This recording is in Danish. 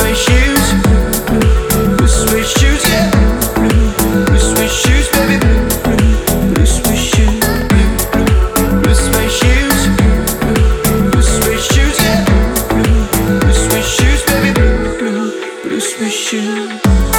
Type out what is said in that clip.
suede shoes, blue suede shoes, yeah. Blue suede shoes, baby. Blue suede shoes, blue suede shoes, blue suede shoes, yeah. Blue suede shoes, baby. Blue suede shoes.